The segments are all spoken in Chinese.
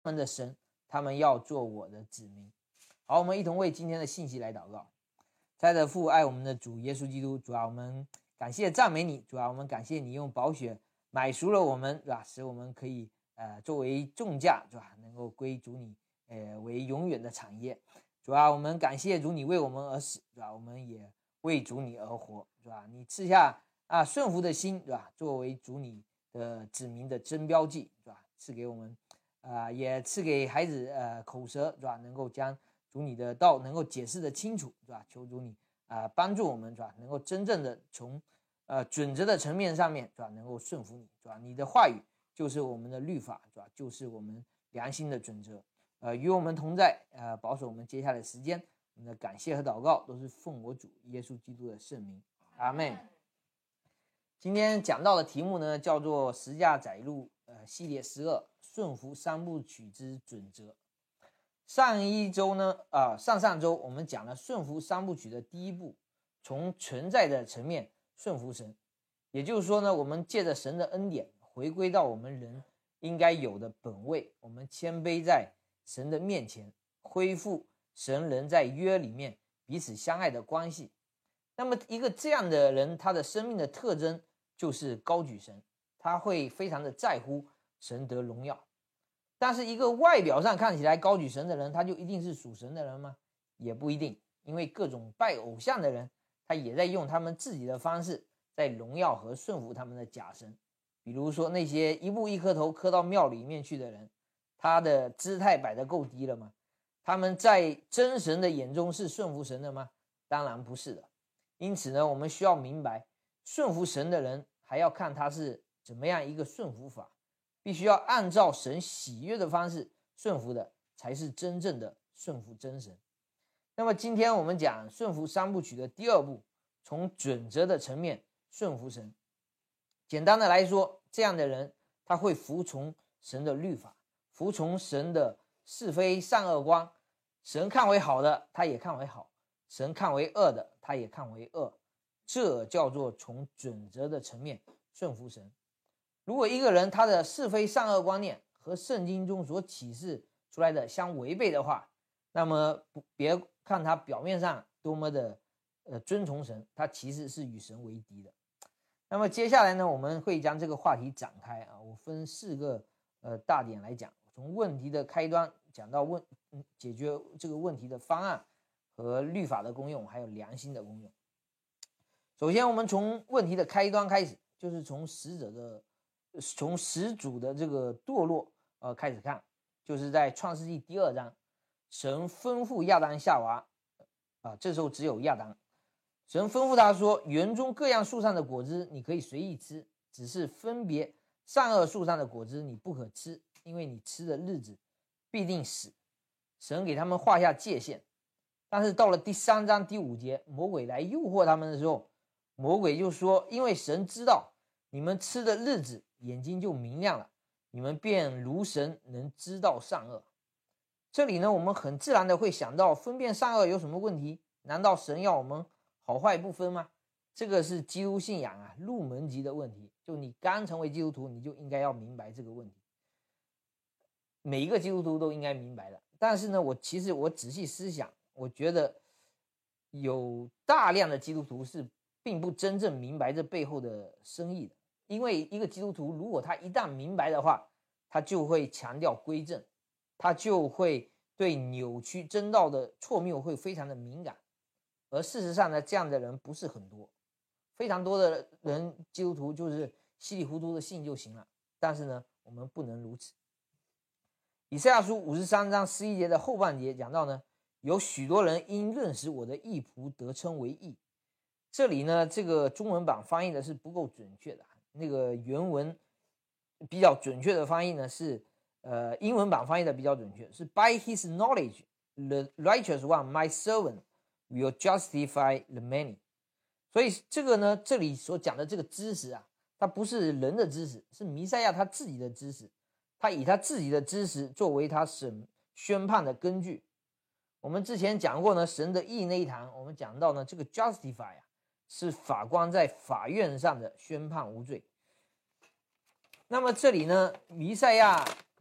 们的神，他们要做我的子民。好，我们一同为今天的信息来祷告。亲爱的父，爱我们的主耶稣基督，主啊，我们感谢赞美你，主啊，我们感谢你用宝血买赎了我们，是吧？使我们可以作为重价，是吧？能够归主你为永远的产业。主啊，我们感谢主你为我们而死，是吧？我们也为主你而活，是吧？你赐下顺服的心，是吧？作为主你的子民的真标记，是吧？赐给我们也赐给孩子口舌，是吧？能够将主你的道能够解释得清楚，是吧？求主你帮助我们，是吧？能够真正的从准则的层面上面，是吧？能够顺服你，是吧？你的话语就是我们的律法，是吧？就是我们良心的准则，与我们同在，保守我们接下来的时间。我们的感谢和祷告都是奉我主耶稣基督的圣名，阿们。今天讲到的题目呢，叫做十架载入系列12顺服三部曲之准则。上周我们讲了顺服三部曲的第一步，从存在的层面顺服神，也就是说呢，我们借着神的恩典回归到我们人应该有的本位，我们谦卑在神的面前，恢复神人在约里面彼此相爱的关系。那么一个这样的人，他的生命的特征就是高举神，他会非常的在乎神得荣耀。但是一个外表上看起来高举神的人，他就一定是属神的人吗？也不一定，因为各种拜偶像的人，他也在用他们自己的方式在荣耀和顺服他们的假神。比如说那些一步一磕头磕到庙里面去的人，他的姿态摆得够低了吗？他们在真神的眼中是顺服神的吗？当然不是的。因此呢，我们需要明白，顺服神的人还要看他是怎么样一个顺服法，必须要按照神喜悦的方式顺服的，才是真正的顺服真神。那么今天我们讲顺服三部曲的第二步，从准则的层面顺服神。简单的来说，这样的人他会服从神的律法，服从神的是非善恶观，神看为好的他也看为好，神看为恶的他也看为恶，这叫做从准则的层面顺服神。如果一个人他的是非善恶观念和圣经中所启示出来的相违背的话，那么别看他表面上多么的尊崇神，他其实是与神为敌的。那么接下来呢，我们会将这个话题展开我分4个大点来讲，从问题的开端讲到解决这个问题的方案和律法的功用，还有良心的功用。首先我们从问题的开端开始，就是从始祖的这个堕落开始看，就是在创世纪第2章，神吩咐亚当夏娃这时候只有亚当，神吩咐他说，园中各样树上的果子你可以随意吃，只是分别善恶树上的果子你不可吃，因为你吃的日子必定死。神给他们画下界限，但是到了第3章第5节，魔鬼来诱惑他们的时候，魔鬼就说，因为神知道你们吃的日子眼睛就明亮了，你们便如神能知道善恶。这里呢，我们很自然的会想到，分辨善恶有什么问题？难道神要我们好坏不分吗？这个是基督信仰入门级的问题，就你刚成为基督徒，你就应该要明白这个问题，每一个基督徒都应该明白的。但是呢，其实我仔细思想，我觉得有大量的基督徒是并不真正明白这背后的深意的。因为一个基督徒如果他一旦明白的话，他就会强调归正，他就会对扭曲真道的错谬会非常的敏感。而事实上呢，这样的人不是很多，非常多的人基督徒就是稀里糊涂的信就行了。但是呢，我们不能如此。以赛亚书53章11节的后半节讲到呢，有许多人因认识我的义仆得称为义。这里呢，这个中文版翻译的是不够准确的，那个原文比较准确的翻译呢是英文版翻译的比较准确，是 By his knowledge the righteous one my servant will justify the many。 所以这个呢，这里所讲的这个知识它不是人的知识，是弥赛亚他自己的知识，他以他自己的知识作为他宣判的根据。我们之前讲过呢，神的义那一堂，我们讲到呢，这个 justify是法官在法院上的宣判无罪。那么这里呢，弥赛亚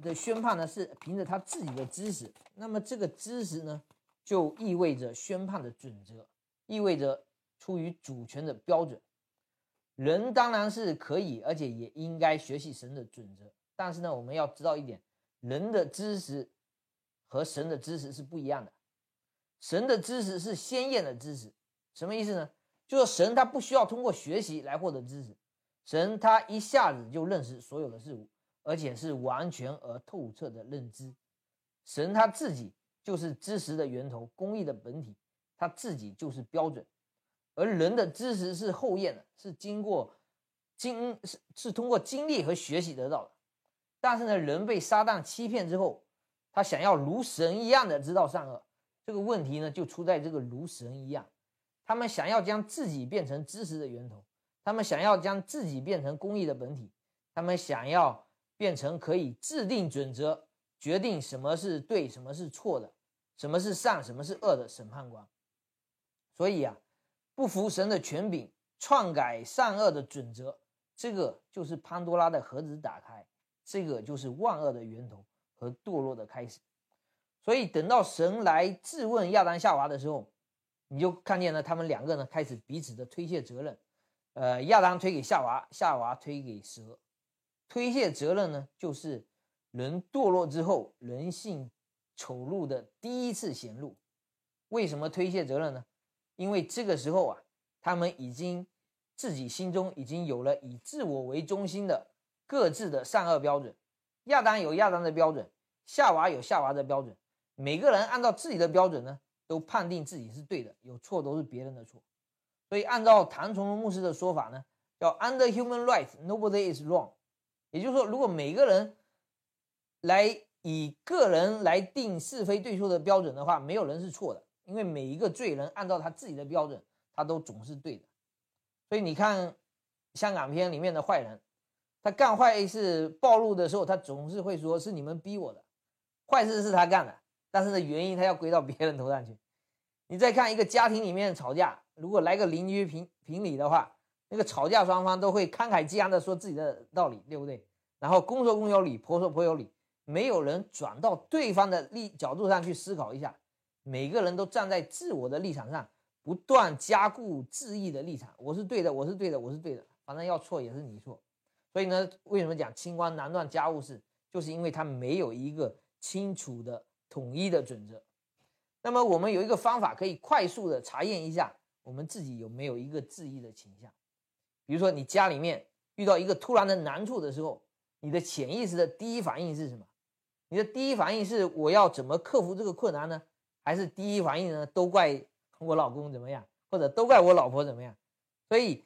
的宣判呢是凭着他自己的知识，那么这个知识呢就意味着宣判的准则，意味着出于主权的标准。人当然是可以，而且也应该学习神的准则，但是呢，我们要知道一点，人的知识和神的知识是不一样的。神的知识是先验的知识，什么意思呢？就是神他不需要通过学习来获得知识，神他一下子就认识所有的事物，而且是完全而透彻的认知。神他自己就是知识的源头，公义的本体，他自己就是标准。而人的知识是后验的，是通过经历和学习得到的。但是呢，人被撒旦欺骗之后，他想要如神一样的知道善恶，这个问题呢就出在这个如神一样。他们想要将自己变成知识的源头，他们想要将自己变成公义的本体，他们想要变成可以制定准则，决定什么是对，什么是错的，什么是善，什么是恶的审判官。所以啊，不服神的权柄，篡改善恶的准则，这个就是潘多拉的盒子打开，这个就是万恶的源头和堕落的开始。所以等到神来质问亚当夏娃的时候，你就看见了他们两个呢开始彼此的推卸责任。亚当推给夏娃，夏娃推给蛇。推卸责任呢，就是人堕落之后人性丑陋的第一次显露。为什么推卸责任呢？因为这个时候啊，他们已经自己心中已经有了以自我为中心的各自的善恶标准。亚当有亚当的标准，夏娃有夏娃的标准，每个人按照自己的标准呢都判定自己是对的，有错都是别人的错。所以按照谭崇荣牧师的说法呢，叫 Under human rights, nobody is wrong。 也就是说，如果每个人来以个人来定是非对错的标准的话，没有人是错的，因为每一个罪人按照他自己的标准，他都总是对的。所以你看香港片里面的坏人，他干坏事暴露的时候，他总是会说是你们逼我的，坏事是他干的，但是呢，原因他要归到别人头上去。你再看一个家庭里面吵架，如果来个邻居评理的话，那个吵架双方都会慷慨激昂的说自己的道理，对不对？然后公说公有理，婆说婆有理，没有人转到对方的角度上去思考一下，每个人都站在自我的立场上，不断加固自义的立场，我是对的，我是对的，我是对的，反正要错也是你错。所以呢，为什么讲清官难断家务事，就是因为他没有一个清楚的统一的准则。那么我们有一个方法可以快速的查验一下我们自己有没有一个自义的倾向。比如说你家里面遇到一个突然的难处的时候，你的潜意识的第一反应是什么？你的第一反应是我要怎么克服这个困难呢？还是第一反应呢都怪我老公怎么样，或者都怪我老婆怎么样？所以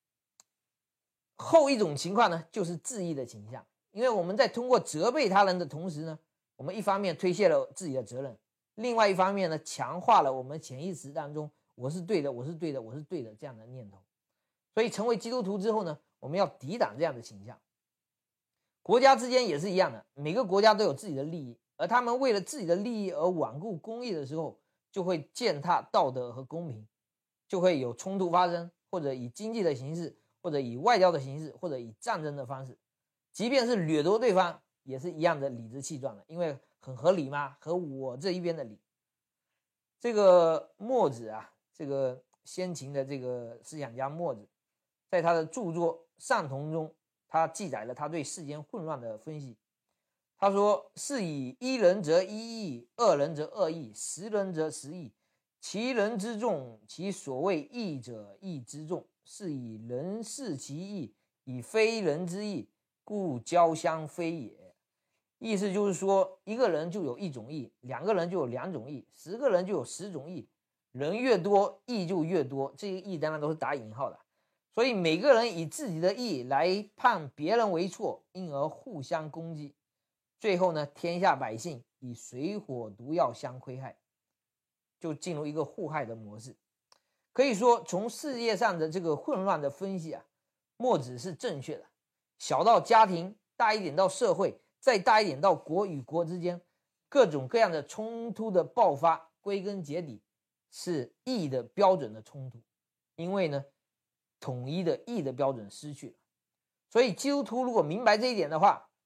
后一种情况呢就是自义的倾向。因为我们在通过责备他人的同时呢，我们一方面推卸了自己的责任，另外一方面呢强化了我们潜意识当中我是对的，我是对的，我是对的这样的念头。所以成为基督徒之后呢，我们要抵挡这样的倾向。国家之间也是一样的，每个国家都有自己的利益，而他们为了自己的利益而罔顾公义的时候，就会践踏道德和公平，就会有冲突发生，或者以经济的形式，或者以外交的形式，或者以战争的方式。即便是掠夺对方也是一样的理直气壮的，因为很合理嘛，和我这一边的理。这个墨子啊，这个先秦的这个思想家墨子，在他的著作《上同》中，他记载了他对世间混乱的分析。他说：是以一人则一义，二人则二义，十人则十义，其人之众，其所谓义者义之众，是以人视其义，以非人之义，故交相非也。意思就是说，一个人就有一种义，两个人就有两种义，10个人就有10种义，人越多义就越多，这个义当然都是打引号的。所以每个人以自己的义来判别人为错，因而互相攻击，最后呢，天下百姓以水火毒药相亏害，就进入一个互害的模式。可以说，从世界上的这个混乱的分析啊，墨子是正确的。小到家庭，大一点到社会，再大一点到国与国之间，各种各样的冲突的爆发，归根结底是义的标准的冲突。因为呢，统一的义的标准失去了。所以基督徒如果明白这一点的话，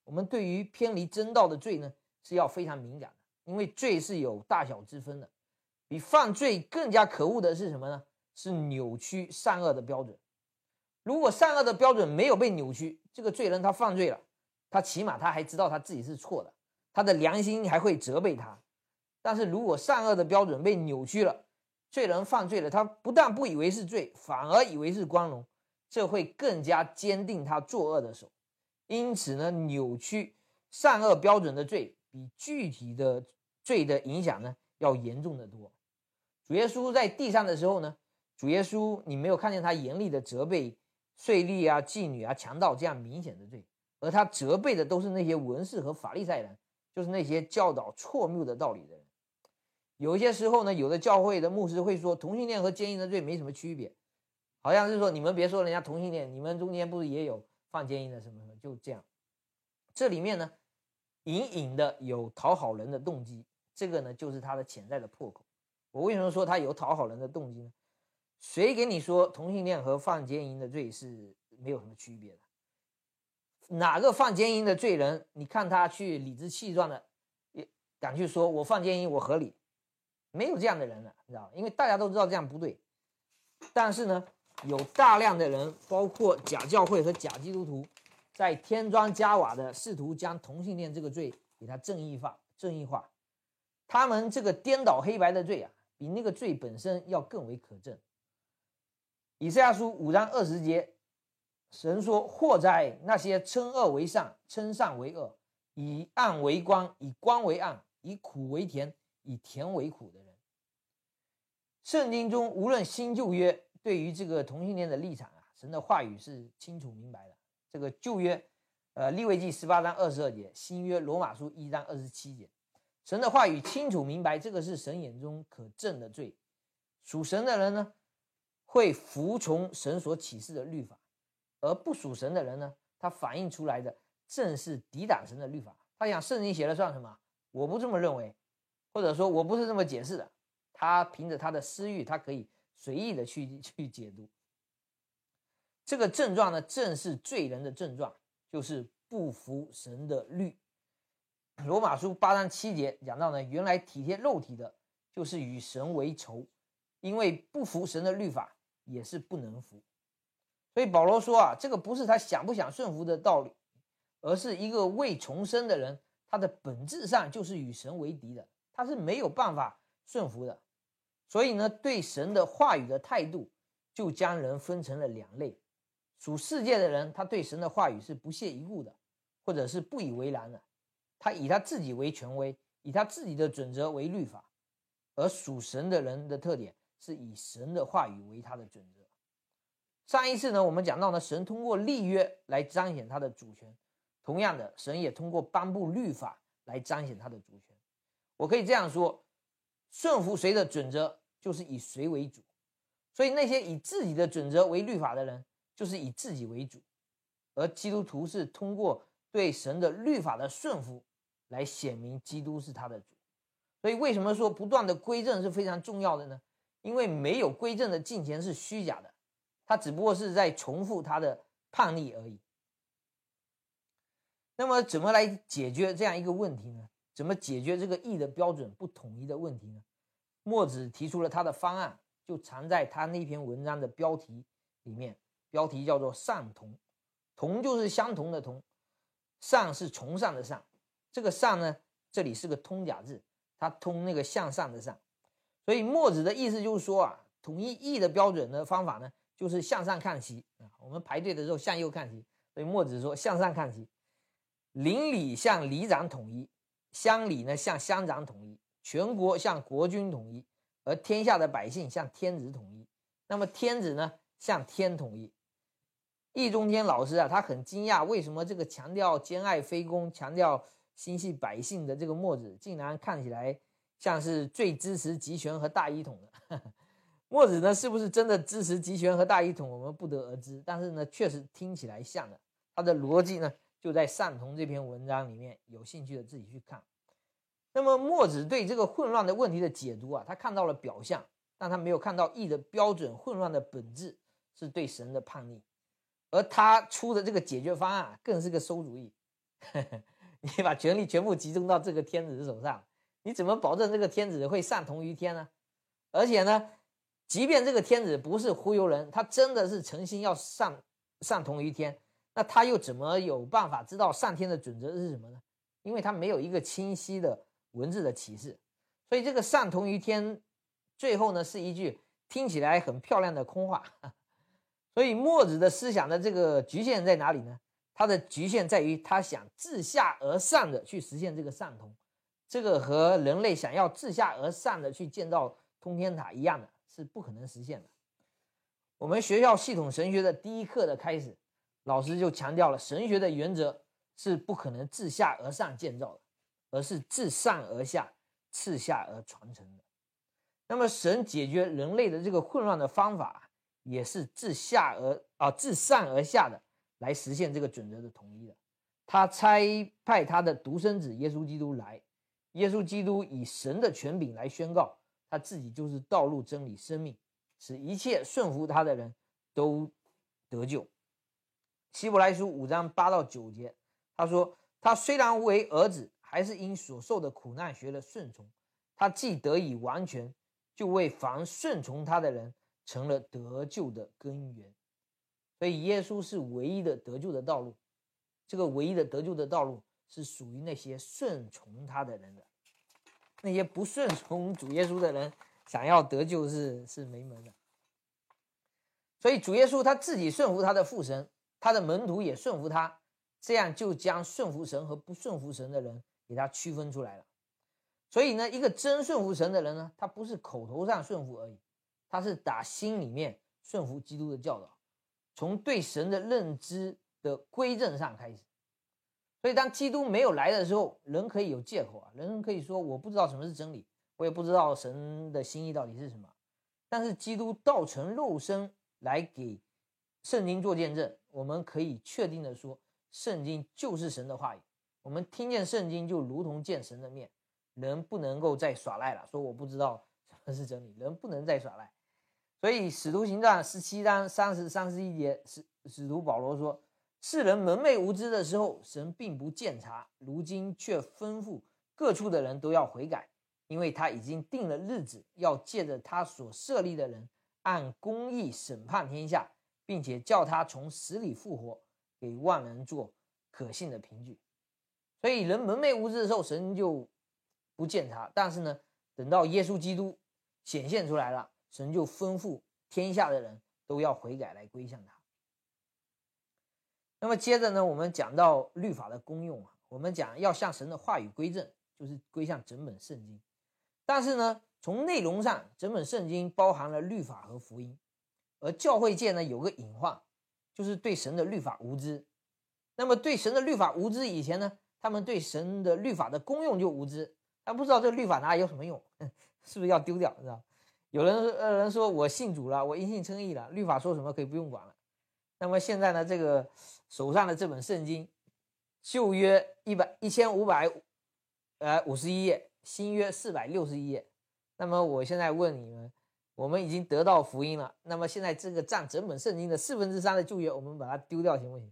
我们对于偏离真道的罪呢是要非常敏感的，因为罪是有大小之分的。比犯罪更加可恶的是什么呢？是扭曲善恶的标准。如果善恶的标准没有被扭曲，这个罪人他犯罪了，他起码他还知道他自己是错的，他的良心还会责备他。但是如果善恶的标准被扭曲了，罪人犯罪了，他不但不以为是罪，反而以为是光荣，这会更加坚定他作恶的手。因此呢，扭曲善恶标准的罪比具体的罪的影响呢要严重得多。主耶稣在地上的时候呢，主耶稣你没有看见他严厉的责备税吏啊、妓女啊、强盗这样明显的罪，而他责备的都是那些文士和法利赛人，就是那些教导错谬的道理的人。有一些时候呢，有的教会的牧师会说同性恋和奸淫的罪没什么区别，好像是说你们别说人家同性恋，你们中间不是也有犯奸淫的什么什么，就这样。这里面呢隐隐的有讨好人的动机，这个呢就是他的潜在的破口。我为什么说他有讨好人的动机呢？谁给你说同性恋和犯奸淫的罪是没有什么区别的？哪个犯奸淫的罪人，你看他去理直气壮的敢去说我犯奸淫我合理？没有这样的人了，你知道，因为大家都知道这样不对。但是呢，有大量的人，包括假教会和假基督徒，在添砖加瓦的试图将同性恋这个罪给它正义化。他们这个颠倒黑白的罪啊，比那个罪本身要更为可憎。以赛亚书5章20节，神说：祸哉那些称恶为善，称善为恶，以暗为光，以光为暗，以苦为甜，以甜为苦的人。圣经中无论新旧约对于这个同性恋的立场啊，神的话语是清楚明白的。这个旧约利未记18章22节，新约罗马书1章27节，神的话语清楚明白，这个是神眼中可憎的罪。属神的人呢会服从神所启示的律法，而不属神的人呢，他反映出来的正是抵挡神的律法。他想圣经写了算什么？我不这么认为，或者说我不是这么解释的。他凭着他的私欲，他可以随意的去解读。这个症状呢，正是罪人的症状，就是不服神的律。罗马书8章7节讲到呢，原来体贴肉体的，就是与神为仇，因为不服神的律法，也是不能服。所以保罗说啊，这个不是他想不想顺服的道理，而是一个未重生的人，他的本质上就是与神为敌的，他是没有办法顺服的。所以呢，对神的话语的态度就将人分成了两类。属世界的人，他对神的话语是不屑一顾的，或者是不以为然的，他以他自己为权威，以他自己的准则为律法。而属神的人的特点是以神的话语为他的准则。上一次呢，我们讲到呢，神通过立约来彰显他的主权，同样的，神也通过颁布律法来彰显他的主权。我可以这样说，顺服谁的准则，就是以谁为主。所以那些以自己的准则为律法的人，就是以自己为主。而基督徒是通过对神的律法的顺服来显明基督是他的主。所以为什么说不断的归正是非常重要的呢？因为没有归正的敬虔是虚假的，他只不过是在重复他的叛逆而已。那么怎么来解决这样一个问题呢？怎么解决这个义的标准不统一的问题呢？墨子提出了他的方案，就藏在他那篇文章的标题里面，标题叫做善同。同就是相同的同，善是崇尚的善，这个善呢，这里是个通假字，它通那个向上的上。所以墨子的意思就是说啊，统一义的标准的方法呢，就是向上看齐啊。我们排队的时候向右看齐，所以墨子说向上看齐。邻里向里长统一，乡里呢向乡长统一，全国向国君统一，而天下的百姓向天子统一。那么天子呢向天统一。易中天老师啊，他很惊讶，为什么这个强调兼爱非攻、强调心系百姓的这个墨子，竟然看起来像是最支持集权和大一统的。墨子呢，是不是真的支持集权和大一统，我们不得而知。但是呢，确实听起来像的。他的逻辑呢，就在善同这篇文章里面，有兴趣的自己去看。那么墨子对这个混乱的问题的解读啊，他看到了表象，但他没有看到义的标准混乱的本质是对神的叛逆。而他出的这个解决方案更是个馊主意。 你把权力全部集中到这个天子的手上，你怎么保证这个天子会上同于天呢？而且呢，即便这个天子不是忽悠人，他真的是诚心要上同于天，那他又怎么有办法知道上天的准则是什么呢？因为他没有一个清晰的文字的启示，所以这个上同于天最后呢是一句听起来很漂亮的空话。所以墨子的思想的这个局限在哪里呢？它的局限在于他想自下而上的去实现这个上同，这个和人类想要自下而上的去建造通天塔一样的，是不可能实现的。我们学校系统神学的第一课的开始，老师就强调了神学的原则是不可能自下而上建造的，而是自上而下、次下而传承的。那么神解决人类的这个混乱的方法，也是自上而下的来实现这个准则的统一的。他差派他的独生子耶稣基督来，耶稣基督以神的权柄来宣告他自己就是道路、真理、生命，使一切顺服他的人都得救。希伯来书5章8到9节，他说他虽然为儿子，还是因所受的苦难学了顺从，他既得以完全，就为凡顺从他的人成了得救的根源。所以耶稣是唯一的得救的道路，这个唯一的得救的道路是属于那些顺从他的人的，那些不顺从主耶稣的人想要得救是没门的。所以主耶稣他自己顺服他的父神，他的门徒也顺服他，这样就将顺服神和不顺服神的人给他区分出来了。所以呢，一个真顺服神的人呢，他不是口头上顺服而已，他是打心里面顺服基督的教导，从对神的认知的归正上开始。所以当基督没有来的时候，人可以有借口啊，人可以说我不知道什么是真理，我也不知道神的心意到底是什么。但是基督道成肉身来给圣经做见证，我们可以确定的说，圣经就是神的话语。我们听见圣经就如同见神的面，人不能够再耍赖了，说我不知道什么是真理，人不能再耍赖。所以使徒行传17章30、31节，使徒保罗说，世人蒙昧无知的时候，神并不鉴察，如今却吩咐各处的人都要悔改，因为他已经定了日子，要借着他所设立的人按公义审判天下，并且叫他从死里复活，给万人做可信的凭据。所以人蒙昧无知的时候，神就不鉴察，但是呢，等到耶稣基督显现出来了，神就吩咐天下的人都要悔改来归向他。那么接着呢，我们讲到律法的功用啊，我们讲要向神的话语归正，就是归向整本圣经。但是呢，从内容上，整本圣经包含了律法和福音，而教会界呢有个隐患，就是对神的律法无知。那么对神的律法无知以前呢，他们对神的律法的功用就无知，他不知道这个律法哪里有什么用，是不是要丢掉，知道？有人说我信主了，我因信称义了，律法说什么可以不用管了。那么现在呢，这个手上的这本圣经，旧约1551页，新约461页。那么我现在问你们，我们已经得到福音了，那么现在这个占整本圣经的3/4的旧约，我们把它丢掉行不行？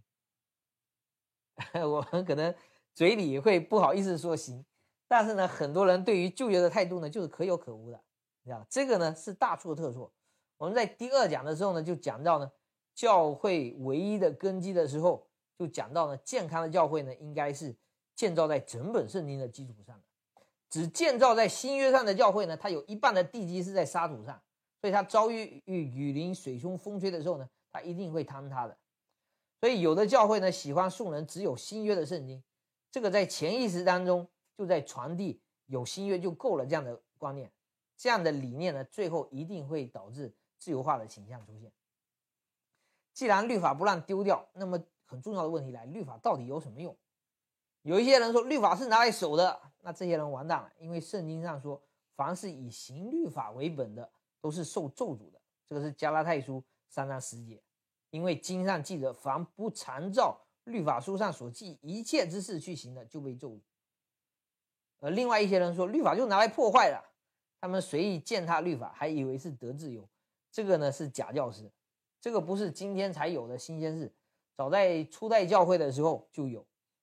我们可能嘴里会不好意思说行，但是呢，很多人对于旧约的态度呢，就是可有可无的，这个呢是大错特错。我们在第2讲的时候呢，就讲到呢，教会唯一的根基的时候，就讲到呢，健康的教会呢，应该是建造在整本圣经的基础上的。只建造在新约上的教会呢，它有一半的地基是在沙土上，所以它遭遇雨淋、水冲、风吹的时候呢，它一定会坍塌的。所以有的教会呢，喜欢送人只有新约的圣经，这个在潜意识当中就在传递有新约就够了这样的观念，这样的理念呢，最后一定会导致自由化的倾向出现。既然律法不让丢掉，那么很重要的问题来，律法到底有什么用？有一些人说律法是拿来守的，那这些人完蛋了，因为圣经上说，凡是以行律法为本的，都是受咒诅的。这个是加拉太书3章10节，因为经上记着，凡不常照律法书上所记一切之事去行的，就被咒诅。而另外一些人说，律法就拿来破坏了，他们随意践踏律法，还以为是得自由，这个呢是假教师，这个不是今天才有的新鲜事，早在初代教会的时候就有。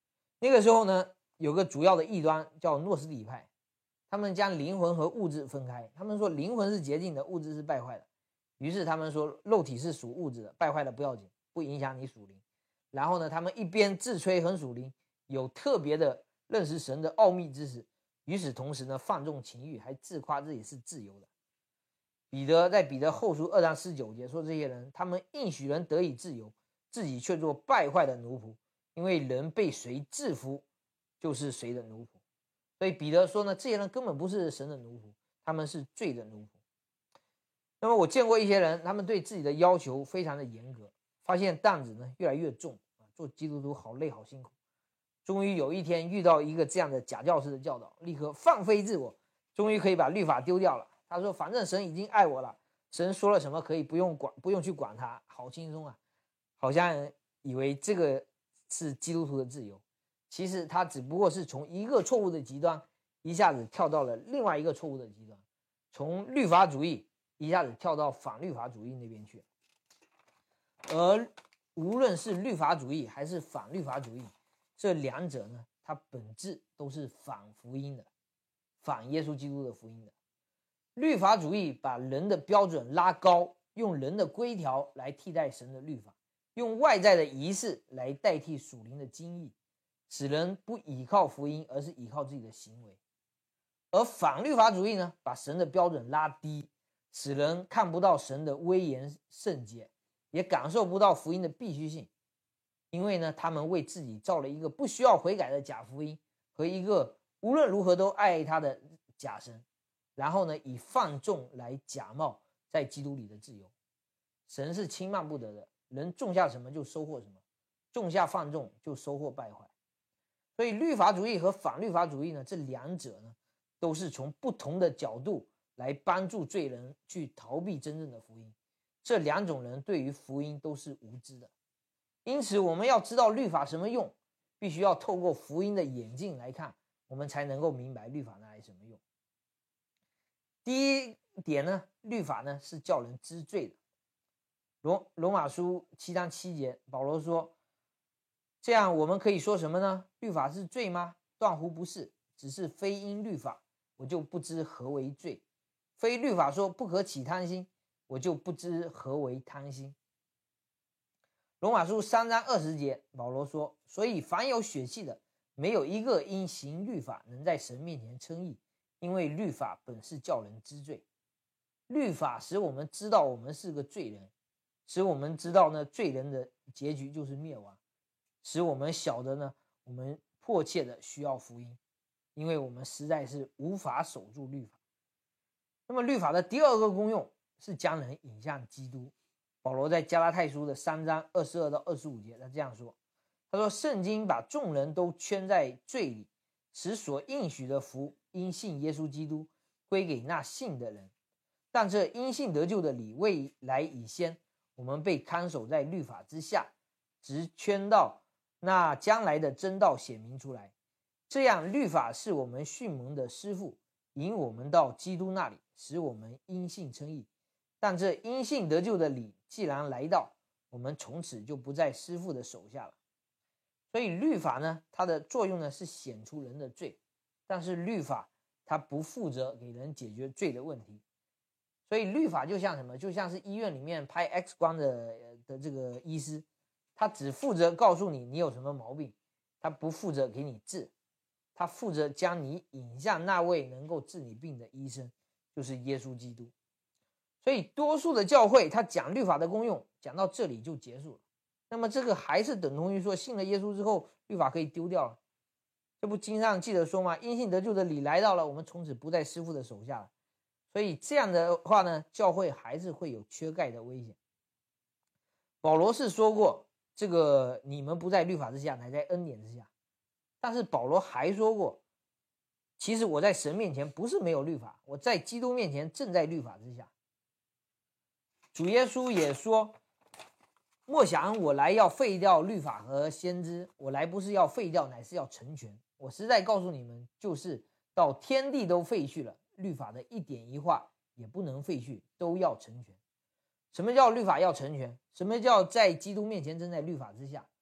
那个时候呢，有个主要的异端叫诺斯底派，他们将灵魂和物质分开，他们说灵魂是洁净的，物质是败坏的。于是他们说肉体是属物质的，败坏的不要紧，不影响你属灵。然后呢，他们一边自吹很属灵，有特别的认识神的奥秘知识，与此同时呢，放纵情欲，还自夸自己是自由的。彼得在彼得后书2章19节说，这些人他们应许人得以自由，自己却做败坏的奴仆，因为人被谁制服，就是谁的奴仆。所以彼得说呢，这些人根本不是神的奴仆，他们是罪的奴仆。那么我见过一些人，他们对自己的要求非常的严格，发现担子呢越来越重，做基督徒好累好辛苦。终于有一天遇到一个这样的假教师的教导，立刻放飞自我，终于可以把律法丢掉了。他说反正神已经爱我了，神说了什么可以不用去管他，好轻松啊，好像以为这个是基督徒的自由。其实他只不过是从一个错误的极端一下子跳到了另外一个错误的极端，从律法主义一下子跳到反律法主义那边去。而无论是律法主义还是反律法主义，这两者呢，它本质都是反福音的，反耶稣基督的福音的。律法主义把人的标准拉高，用人的规条来替代神的律法，用外在的仪式来代替属灵的经义，使人不依靠福音，而是依靠自己的行为。而反律法主义呢，把神的标准拉低，使人看不到神的威严圣洁，也感受不到福音的必须性。因为呢，他们为自己造了一个不需要悔改的假福音和一个无论如何都爱他的假神，然后呢，以放纵来假冒在基督里的自由。神是轻慢不得的，人种下什么就收获什么，种下放纵就收获败坏。所以律法主义和反律法主义呢，这两者呢，都是从不同的角度来帮助罪人去逃避真正的福音。这两种人对于福音都是无知的。因此我们要知道律法什么用，必须要透过福音的眼镜来看，我们才能够明白律法拿来什么用。第一点呢，律法呢是叫人知罪的。罗马书7章7节，保罗说，这样我们可以说什么呢？律法是罪吗？断乎不是，只是非因律法，我就不知何为罪；非律法说不可起贪心，我就不知何为贪心。罗马书3章20节，保罗说，所以凡有血气的，没有一个因行律法能在神面前称义，因为律法本是叫人知罪。律法使我们知道我们是个罪人，使我们知道呢，罪人的结局就是灭亡，使我们晓得呢，我们迫切的需要福音，因为我们实在是无法守住律法。那么律法的第二个功用是将人引向基督。保罗在加拉太书的3章22到25节，他这样说，他说，圣经把众人都圈在罪里，使所应许的福因信耶稣基督归给那信的人。但这因信得救的理未来以先，我们被看守在律法之下，直圈到那将来的真道显明出来。这样律法是我们训蒙的师傅，引我们到基督那里，使我们因信称义。但这因信得救的理既然来到，我们从此就不在师傅的手下了。所以律法呢，它的作用呢是显出人的罪，但是律法它不负责给人解决罪的问题。所以律法就像什么？就像是医院里面拍 X 光的这个医师，他只负责告诉你有什么毛病，他不负责给你治，他负责将你引向那位能够治你病的医生，就是耶稣基督。所以多数的教会他讲律法的功用讲到这里就结束了。那么这个还是等同于说信了耶稣之后律法可以丢掉了。这不经上记得说吗？因信得救的理来到了，我们从此不在师傅的手下了。所以这样的话呢，教会还是会有缺钙的危险。保罗是说过，这个你们不在律法之下，乃在恩典之下。但是保罗还说过，其实我在神面前不是没有律法，我在基督面前正在律法之下。主耶稣也说，莫想我来要废掉律法和先知，我来不是要废掉，乃是要成全。我实在告诉你们，就是到天地都废去了，律法的一点一画也不能废去，都要成全。什么叫律法要成全？什么叫在基督面前正在律法之下？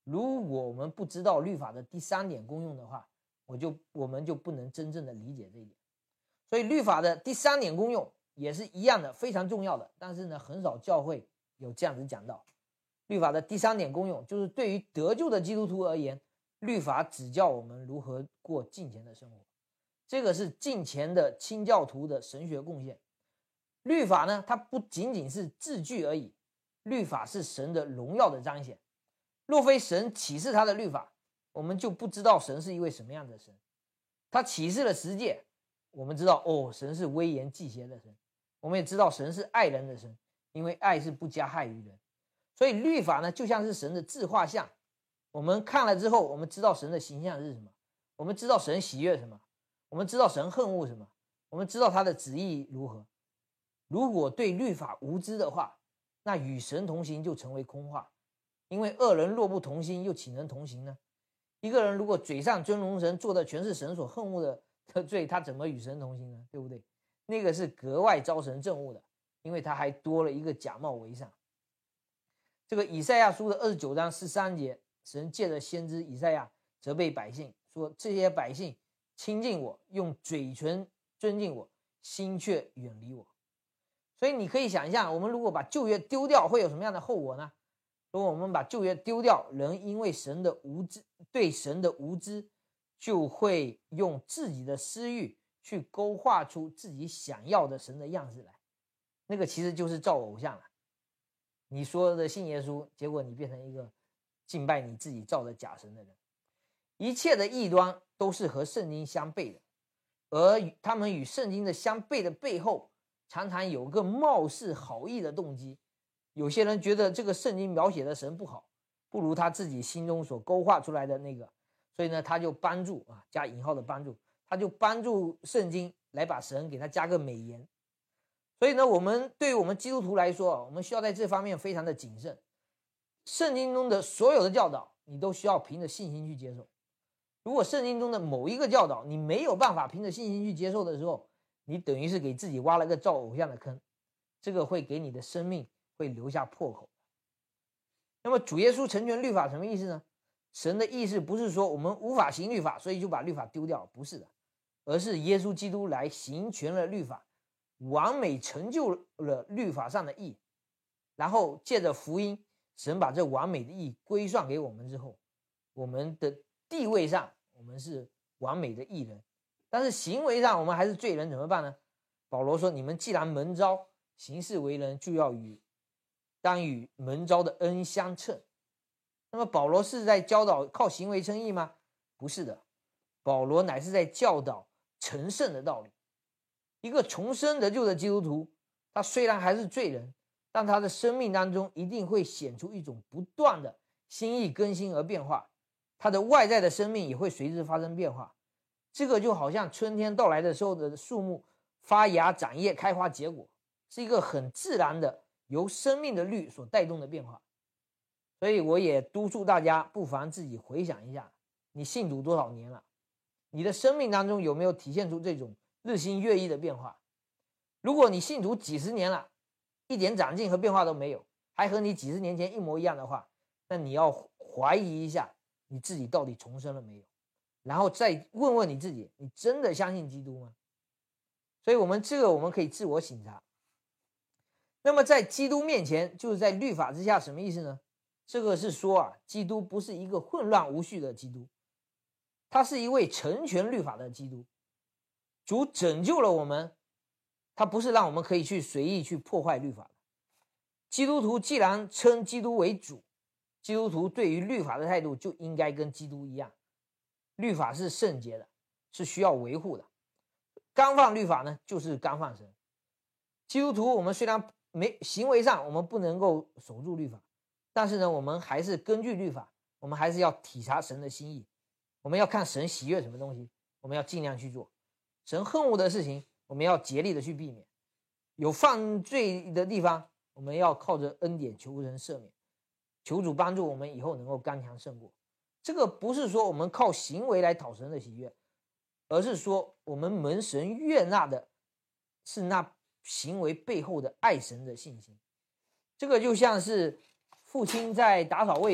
如果我们不知道律法的第3点功用的话，我们就不能真正的理解这一点。所以律法的第3点功用也是一样的，非常重要的，但是呢，很少教会有这样子讲到。律法的第3点功用就是对于得救的基督徒而言，律法指教我们如何过敬虔的生活。这个是敬虔的清教徒的神学贡献。律法呢，它不仅仅是字句而已，律法是神的荣耀的彰显。若非神启示他的律法，我们就不知道神是一位什么样的神。他启示了十诫，我们知道神是威严忌邪的神。我们也知道神是爱人的神，因为爱是不加害于人。所以律法呢，就像是神的自画像，我们看了之后，我们知道神的形象是什么，我们知道神喜悦什么，我们知道神恨恶什么，我们知道他的旨意如何。如果对律法无知的话，那与神同行就成为空话，因为二人若不同心，又岂能同行呢？一个人如果嘴上尊荣神，做的全是神所恨恶的罪，他怎么与神同行呢？对不对？那个是格外招神憎恶的，因为他还多了一个假冒为善。这个以赛亚书的29章13节，神借着先知以赛亚责备百姓，说这些百姓亲近我，用嘴唇尊敬我，心却远离我。所以你可以想象，我们如果把旧约丢掉，会有什么样的后果呢？如果我们把旧约丢掉，人因为对神的无知，就会用自己的私欲去勾画出自己想要的神的样子来，那个其实就是造偶像了。你说的信耶稣，结果你变成一个敬拜你自己造的假神的人。一切的异端都是和圣经相悖的，而他们与圣经的相悖的背后，常常有个貌似好意的动机。有些人觉得这个圣经描写的神不好，不如他自己心中所勾画出来的那个，所以呢，他就帮助加引号的帮助，他就帮助圣经来把神给他加个美言。所以呢，对于我们基督徒来说，我们需要在这方面非常的谨慎。圣经中的所有的教导，你都需要凭着信心去接受。如果圣经中的某一个教导你没有办法凭着信心去接受的时候，你等于是给自己挖了个造偶像的坑，这个会给你的生命会留下破口。那么主耶稣成全律法什么意思呢？神的意思不是说我们无法行律法，所以就把律法丢掉，不是的，而是耶稣基督来行全了律法，完美成就了律法上的义，然后借着福音，神把这完美的义归算给我们之后，我们的地位上我们是完美的义人，但是行为上我们还是罪人，怎么办呢？保罗说，你们既然蒙召行事为人，就要当与蒙召的恩相称。那么保罗是在教导靠行为称义吗？不是的，保罗乃是在教导成圣的道理。一个重生得救的基督徒，他虽然还是罪人，但他的生命当中一定会显出一种不断的心意更新而变化，他的外在的生命也会随之发生变化。这个就好像春天到来的时候的树木发芽长叶开花结果，是一个很自然的由生命的律所带动的变化。所以我也督促大家不妨自己回想一下，你信主多少年了，你的生命当中有没有体现出这种日新月异的变化？如果你信主几十年了，一点长进和变化都没有，还和你几十年前一模一样的话，那你要怀疑一下你自己到底重生了没有，然后再问问你自己，你真的相信基督吗？所以我们可以自我省察。那么在基督面前，就是在律法之下，什么意思呢？这个是说基督不是一个混乱无序的基督，他是一位成全律法的基督。主拯救了我们，他不是让我们可以去随意去破坏律法的。基督徒既然称基督为主，基督徒对于律法的态度就应该跟基督一样。律法是圣洁的，是需要维护的。干犯律法呢，就是干犯神。基督徒我们虽然行为上我们不能够守住律法，但是呢，我们还是根据律法，我们还是要体察神的心意，我们要看神喜悦什么东西，我们要尽量去做。神恨恶的事情，我们要竭力的去避免。有犯罪的地方，我们要靠着恩典求神赦免，求主帮助我们以后能够刚强胜过。这个不是说我们靠行为来讨神的喜悦，而是说我们蒙神悦纳的是那行为背后的爱神的信心。这个就像是父亲在打扫卫生，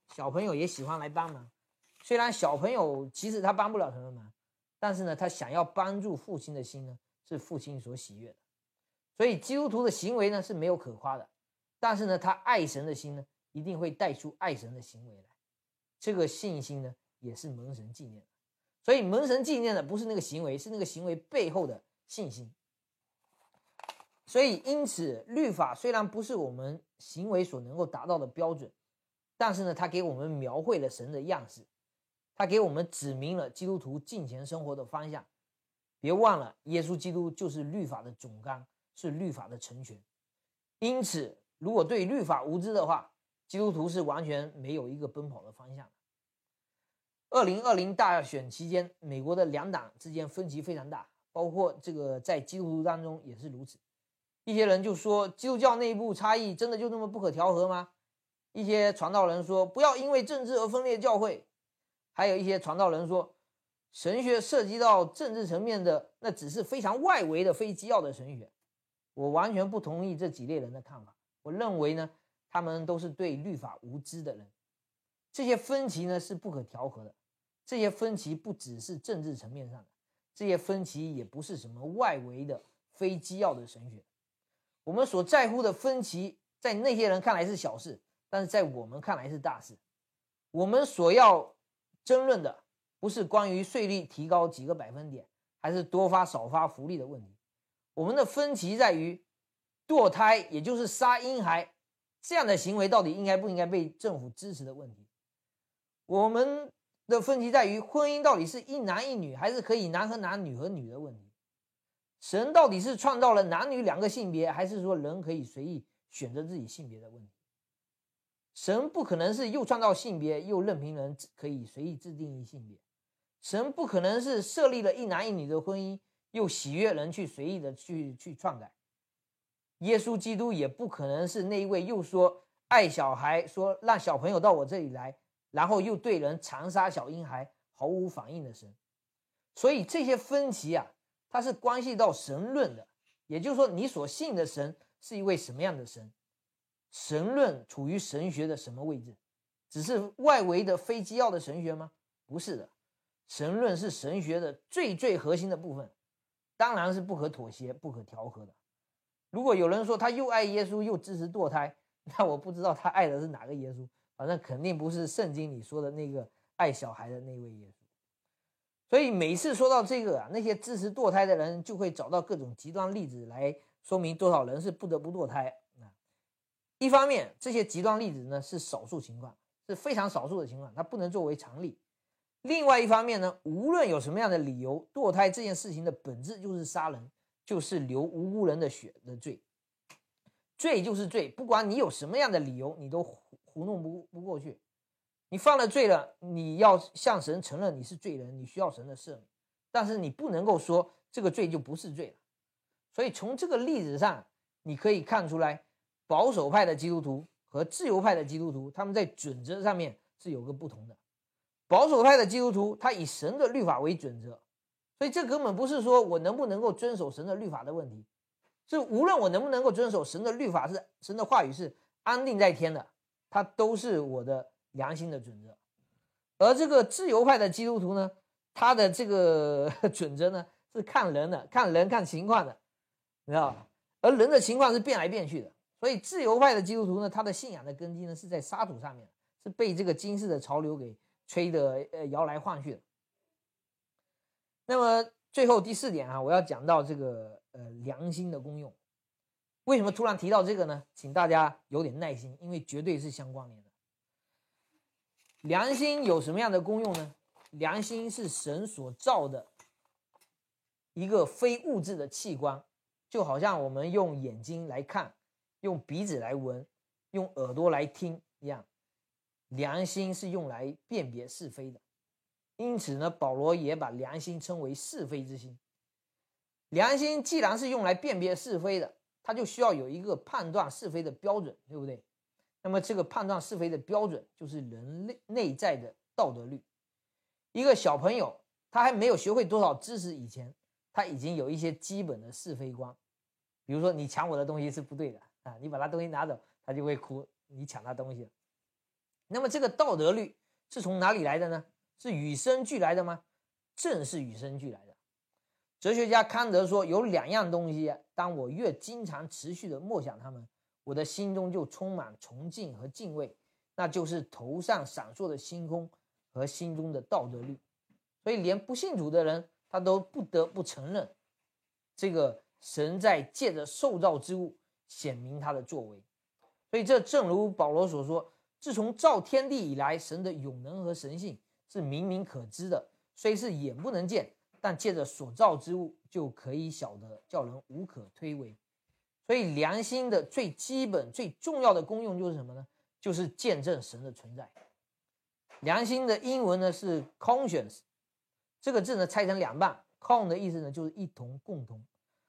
小朋友也喜欢来帮忙。虽然小朋友其实他帮不了什么忙，但是呢，他想要帮助父亲的心呢，是父亲所喜悦的。所以基督徒的行为呢是没有可夸的，但是呢，他爱神的心呢，一定会带出爱神的行为来。这个信心呢，也是蒙神纪念的。所以蒙神纪念的不是那个行为，是那个行为背后的信心。所以因此，律法虽然不是我们行为所能够达到的标准，但是呢，它给我们描绘了神的样式，它给我们指明了基督徒敬虔生活的方向。别忘了，耶稣基督就是律法的总纲，是律法的成全。因此，如果对律法无知的话，基督徒是完全没有一个奔跑的方向的。2020大选期间，美国的两党之间分歧非常大，包括这个在基督徒当中也是如此。一些人就说，基督教内部差异真的就那么不可调和吗？一些传道人说，不要因为政治而分裂教会。还有一些传道人说，神学涉及到政治层面的，那只是非常外围的非基要的神学。我完全不同意这几类人的看法。我认为呢，他们都是对律法无知的人。这些分歧呢是不可调和的，这些分歧不只是政治层面上的，这些分歧也不是什么外围的非基要的神学。我们所在乎的分歧，在那些人看来是小事，但是在我们看来是大事。我们所要争论的不是关于税率提高几个百分点，还是多发少发福利的问题。我们的分歧在于堕胎，也就是杀婴孩这样的行为到底应该不应该被政府支持的问题。我们的分歧在于婚姻到底是一男一女，还是可以男和男女和女的问题。神到底是创造了男女两个性别，还是说人可以随意选择自己性别的问题。神不可能是又创造性别，又任凭人可以随意自定义性别。神不可能是设立了一男一女的婚姻，又喜悦人去随意的去篡改。耶稣基督也不可能是那一位又说爱小孩，说让小朋友到我这里来，然后又对人残杀小婴孩毫无反应的神。所以这些分歧啊，它是关系到神论的，也就是说你所信的神是一位什么样的神。神论处于神学的什么位置？只是外围的非基要的神学吗？不是的，神论是神学的最核心的部分，当然是不可妥协不可调和的。如果有人说他又爱耶稣又支持堕胎，那我不知道他爱的是哪个耶稣，反正肯定不是圣经里说的那个爱小孩的那位耶稣。所以每次说到这个啊，那些支持堕胎的人就会找到各种极端例子来说明多少人是不得不堕胎。一方面，这些极端例子呢是少数情况，是非常少数的情况，它不能作为常例。另外一方面呢，无论有什么样的理由，堕胎这件事情的本质就是杀人，就是流无辜人的血的罪。罪就是罪，不管你有什么样的理由，你都糊弄不过去。你犯了罪了，你要向神承认你是罪人，你需要神的赦免，但是你不能够说这个罪就不是罪了。所以从这个例子上，你可以看出来，保守派的基督徒和自由派的基督徒，他们在准则上面是有个不同的。保守派的基督徒他以神的律法为准则，所以这根本不是说我能不能够遵守神的律法的问题，是无论我能不能够遵守神的律法，是神的话语是安定在天的，它都是我的良心的准则。而这个自由派的基督徒呢，他的这个准则呢是看人的，看人看情况的，你知道吧？而人的情况是变来变去的，所以自由派的基督徒呢，他的信仰的根基呢是在沙土上面，是被这个今世的潮流给吹得摇来晃去的。那么最后第4点啊，我要讲到这个良心的功用。为什么突然提到这个呢？请大家有点耐心，因为绝对是相关联的。良心有什么样的功用呢？良心是神所造的一个非物质的器官，就好像我们用眼睛来看，用鼻子来闻，用耳朵来听一样。良心是用来辨别是非的，因此呢，保罗也把良心称为是非之心。良心既然是用来辨别是非的，它就需要有一个判断是非的标准，对不对？那么这个判断是非的标准就是人内在的道德律。一个小朋友他还没有学会多少知识以前，他已经有一些基本的是非观。比如说你抢我的东西是不对的啊，你把他东西拿走，他就会哭，你抢他东西了。 那么这个道德律是从哪里来的呢？是与生俱来的吗？正是与生俱来的。哲学家康德说，有2样东西，当我越经常持续的默想它们，我的心中就充满崇敬和敬畏，那就是头上闪烁的星空和心中的道德律。所以连不信主的人，他都不得不承认，这个神在借着受造之物显明他的作为。所以这正如保罗所说，自从造天地以来，神的永能和神性是明明可知的，虽是眼不能见，但借着所造之物就可以晓得，叫人无可推诿。所以良心的最基本最重要的功用就是什么呢？就是见证神的存在。良心的英文呢是 conscience， 这个字呢拆成2半， con 的意思呢就是一同共同，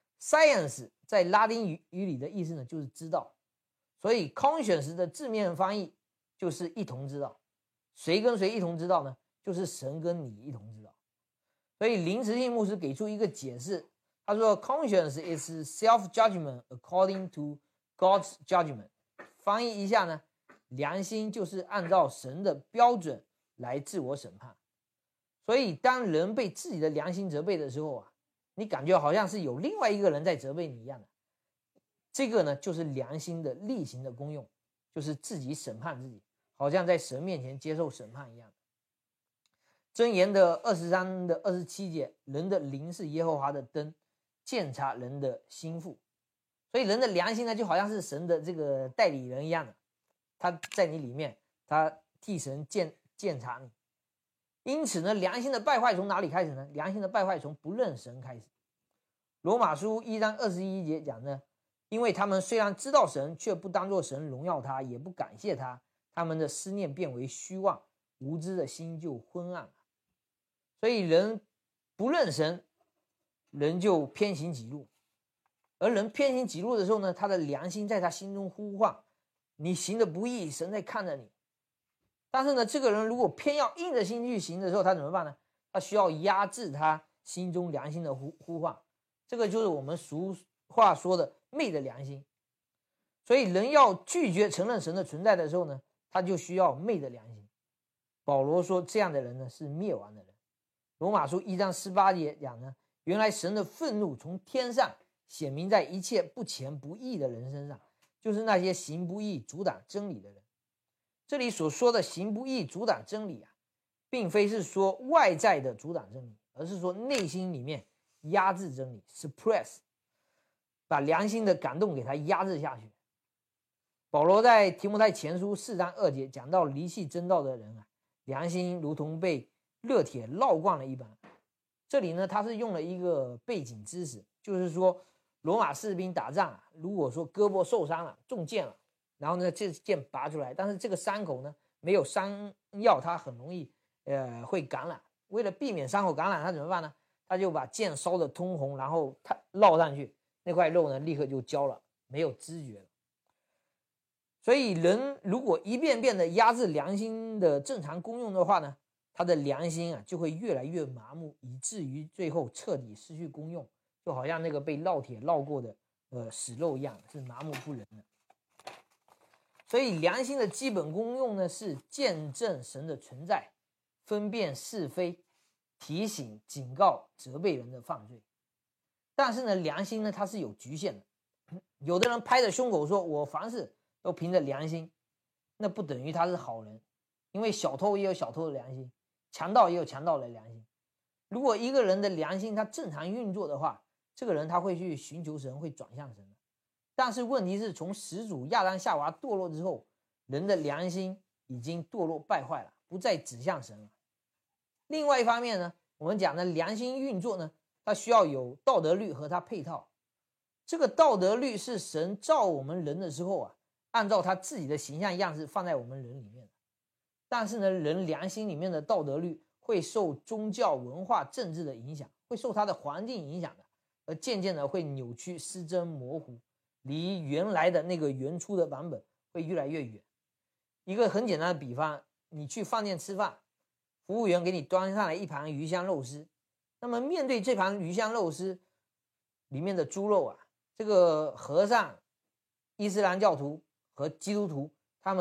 science 在拉丁语里的意思呢就是知道，所以 conscience 的字面翻译就是一同知道。谁跟谁一同知道呢？就是神跟你一同知道。所以林慈信牧师给出一个解释，他说 conscience is self-judgment according to God's judgment。 翻译一下呢，良心就是按照神的标准来自我审判。所以当人被自己的良心责备的时候啊，你感觉好像是有另外一个人在责备你一样的。这个呢就是良心的例行的功用，就是自己审判自己，好像在神面前接受审判一样。箴言的23的27节，人的灵是耶和华的灯，鉴察人的心腹。所以人的良心呢，就好像是神的这个代理人一样的，他在你里面，他替神鉴察你。因此呢，良心的败坏从哪里开始呢？良心的败坏从不认神开始。罗马书1章21节讲呢，因为他们虽然知道神，却不当作神荣耀他，也不感谢他，他们的思念变为虚妄，无知的心就昏暗了。所以人不认神，人就偏行己路。而人偏行己路的时候呢，他的良心在他心中呼唤，你行的不义，神在看着你。但是呢，这个人如果偏要硬着心去行的时候，他怎么办呢？他需要压制他心中良心的呼唤，这个就是我们俗话说的昧的良心。所以人要拒绝承认神的存在的时候呢，他就需要昧的良心。保罗说，这样的人呢是灭亡的人。罗马书1章18节讲呢，原来神的愤怒从天上显明在一切不虔不义的人身上，就是那些行不义阻挡真理的人。这里所说的行不义阻挡真理啊，并非是说外在的阻挡真理，而是说内心里面压制真理 suppress， 把良心的感动给它压制下去。保罗在提摩太前书4章2节讲到离弃真道的人啊，良心如同被热铁烙惯了一般。这里呢，他是用了一个背景知识，就是说罗马士兵打仗啊，如果说胳膊受伤了，中箭了，然后呢这箭拔出来，但是这个伤口呢没有伤药，它很容易会感染。为了避免伤口感染，他怎么办呢？他就把箭烧得通红，然后他烙上去，那块肉呢立刻就焦了，没有知觉了。所以人如果一遍遍的压制良心的正常功用的话呢，他的良心啊就会越来越麻木，以至于最后彻底失去功用，就好像那个被烙铁烙过的死肉一样，是麻木不仁的。所以良心的基本功用呢是见证神的存在，分辨是非，提醒警告责备人的犯罪。但是呢，良心呢它是有局限的。有的人拍着胸口说我凡事都凭着良心，那不等于他是好人，因为小偷也有小偷的良心，强盗也有强盗的良心。如果一个人的良心他正常运作的话，这个人他会去寻求神，会转向神的。但是问题是，从始祖亚当夏娃堕落之后，人的良心已经堕落败坏了，不再指向神了。另外一方面呢，我们讲的良心运作呢，它需要有道德律和它配套。这个道德律是神造我们人的时候啊，按照他自己的形象样式放在我们人里面的。但是呢，人良心里面的道德律会受宗教、文化、政治的影响，会受它的环境影响的，而渐渐的会扭曲、失真、模糊，离原来的那个原初的版本会越来越远。一个很简单的比方，你去饭店吃饭，服务员给你端上来一盘鱼香肉丝，那么面对这盘鱼香肉丝里面的猪肉啊，这个和尚、伊斯兰教徒和基督徒他们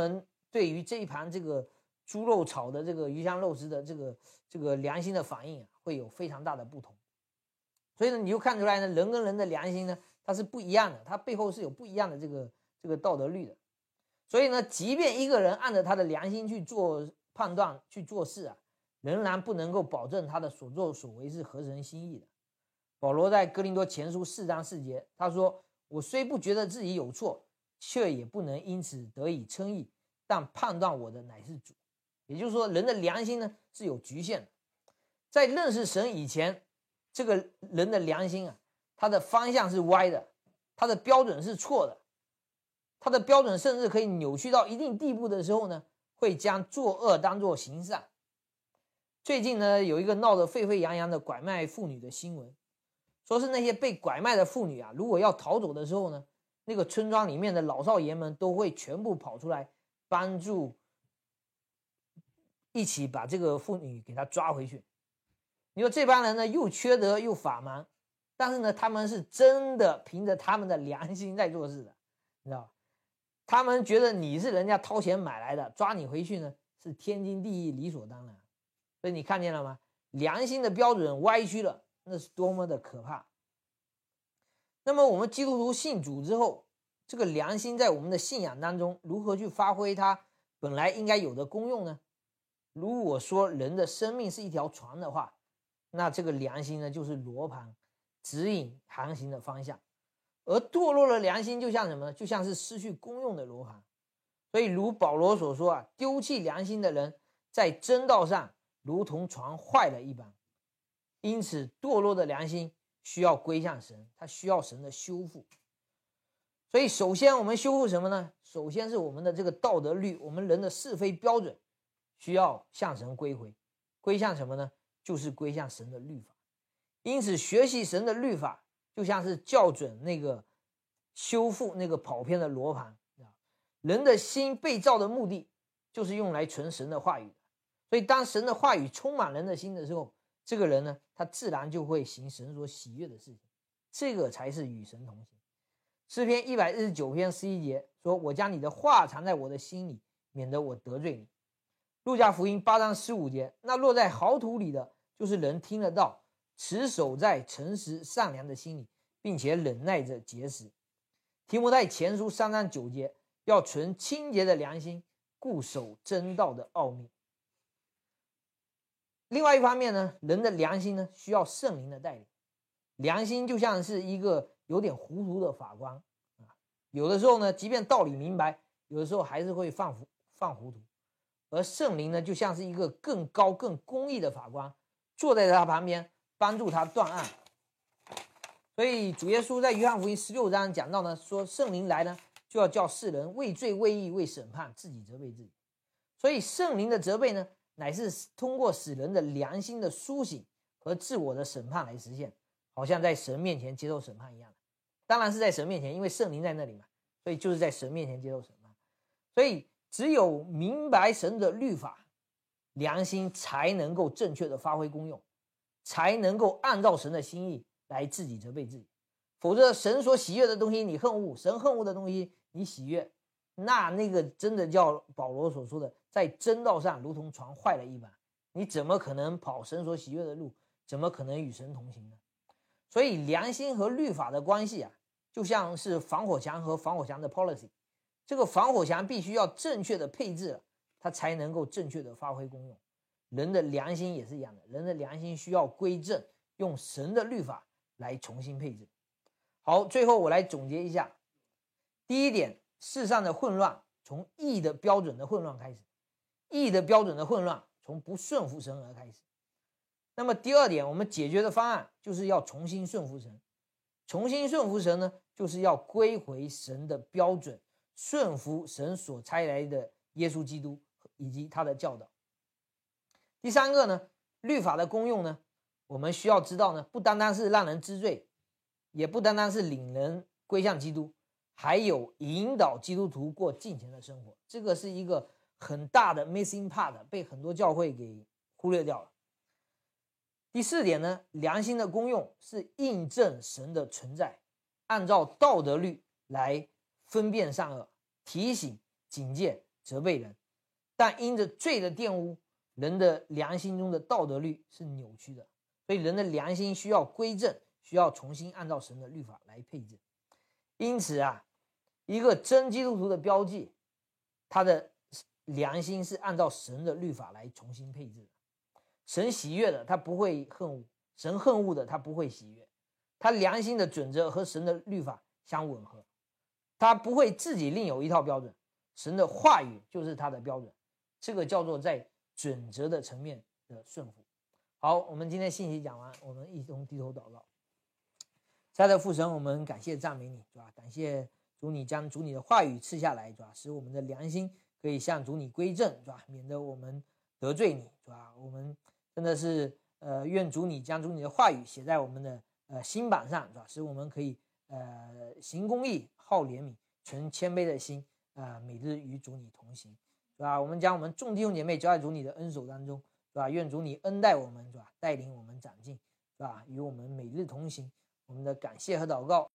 对于这一盘这个猪肉炒的这个鱼香肉丝的这个良心的反应会有非常大的不同。所以呢，你就看出来呢，人跟人的良心呢，它是不一样的，它背后是有不一样的这个道德律的。所以呢，即便一个人按照他的良心去做判断、去做事仍然不能够保证他的所作所为是合神心意的。保罗在哥林多前书4章4节，他说：“我虽不觉得自己有错，却也不能因此得以称义，但判断我的乃是主。”也就是说，人的良心呢是有局限的。在认识神以前，这个人的良心他的方向是歪的，他的标准是错的，他的标准甚至可以扭曲到一定地步的时候呢，会将作恶当作行善。最近呢，有一个闹得沸沸扬扬的拐卖妇女的新闻，说是那些被拐卖的妇女如果要逃走的时候呢，那个村庄里面的老少爷们都会全部跑出来帮助，一起把这个妇女给她抓回去。你说这帮人呢，又缺德又法盲，但是呢，他们是真的凭着他们的良心在做事的，你知道吧？他们觉得你是人家掏钱买来的，抓你回去呢是天经地义、理所当然。所以你看见了吗？良心的标准歪曲了，那是多么的可怕。那么我们基督徒信主之后，这个良心在我们的信仰当中如何去发挥它本来应该有的功用呢？如果说人的生命是一条船的话，那这个良心呢就是罗盘，指引航行的方向。而堕落的良心就像什么呢？就像是失去功用的罗盘。所以如保罗所说丢弃良心的人在真道上如同船坏了一般。因此堕落的良心需要归向神，它需要神的修复。所以首先我们修复什么呢？首先是我们的这个道德律，我们人的是非标准需要向神归回。归向什么呢？就是归向神的律法。因此学习神的律法就像是校准那个修复那个跑偏的罗盘。人的心被造的目的就是用来存神的话语的。所以当神的话语充满人的心的时候，这个人呢，他自然就会行神所喜悦的事情，这个才是与神同行。诗篇129篇11节说：“我将你的话藏在我的心里，免得我得罪你。”路加福音8章15节：“那落在好土里的，就是人听得到，持守在诚实善良的心里，并且忍耐着结实。”提摩太前书3章9节：“要存清洁的良心，固守真道的奥秘。”另外一方面呢，人的良心呢需要圣灵的带领。良心就像是一个有点糊涂的法官有的时候呢，即便道理明白，有的时候还是会犯糊涂。而圣灵呢，就像是一个更高更公义的法官，坐在他旁边帮助他断案。所以主耶稣在约翰福音16章讲到呢，说圣灵来呢，就要叫世人为罪为义为审判，自己责备自己。所以圣灵的责备呢，乃是通过使人的良心的苏醒和自我的审判来实现，好像在神面前接受审判一样。当然是在神面前，因为圣灵在那里嘛，所以就是在神面前接受审判。所以只有明白神的律法，良心才能够正确的发挥功用，才能够按照神的心意来自己责备自己。否则神所喜悦的东西你恨恶，神恨恶的东西你喜悦，那个真的叫保罗所说的在真道上如同船坏了一般。你怎么可能跑神所喜悦的路？怎么可能与神同行呢？所以良心和律法的关系就像是防火墙和防火墙的 policy。 这个防火墙必须要正确的配置了，它才能够正确的发挥功用。人的良心也是一样的，人的良心需要归正，用神的律法来重新配置。好，最后我来总结一下。第一点，世上的混乱从义的标准的混乱开始，义的标准的混乱从不顺服神而开始。那么第二点，我们解决的方案就是要重新顺服神。重新顺服神呢，就是要归回神的标准，顺服神所差来的耶稣基督以及他的教导。第三个呢，律法的功用呢，我们需要知道呢，不单单是让人知罪，也不单单是领人归向基督，还有引导基督徒过敬虔的生活。这个是一个很大的 missing part， 被很多教会给忽略掉了。第四点呢，良心的功用是印证神的存在，按照道德律来分辨善恶，提醒、警戒、 责备人，但因着罪的玷污，人的良心中的道德律是扭曲的，所以人的良心需要归正，需要重新按照神的律法来配置。因此啊，一个真基督徒的标记，他的良心是按照神的律法来重新配置的。神喜悦的，他不会恨恶；神恨恶的，他不会喜悦。他良心的准则和神的律法相吻合，他不会自己另有一套标准，神的话语就是他的标准，这个叫做在准则的层面的顺服。好，我们今天信息讲完，我们一同低头祷告。亲爱的父神，我们感谢赞美你，主啊，感谢主你将主你的话语赐下来，主啊，使我们的良心可以向主你归正，主啊，免得我们得罪你，主啊，我们真的是愿主你将主你的话语写在我们的心板上，主啊，使我们可以行公义，好怜悯，存谦卑的心，每日与主你同行，主啊，我们将我们众弟兄姐妹交在主你的恩手当中，主啊，愿主你恩待我们，主啊，带领我们长进，主啊，与我们每日同行。我们的感谢和祷告